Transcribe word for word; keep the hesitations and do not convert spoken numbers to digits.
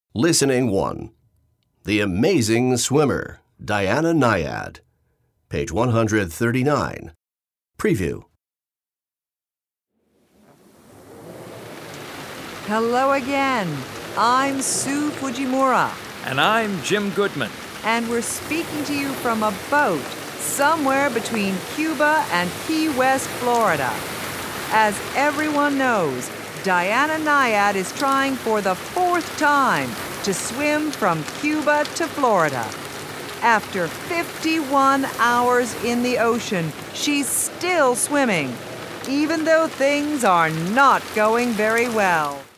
Listening one. The Amazing Swimmer, Diana Nyad. Page one hundred thirty-nine. Preview. Hello again. I'm Sue Fujimura. And I'm Jim Goodman. And we're speaking to you from a boat somewhere between Cuba and Key West, Florida. As everyone knows, Diana Nyad is trying for the fourth time to swim from Cuba to Florida. After fifty-one hours in the ocean, she's still swimming, even though things are not going very well.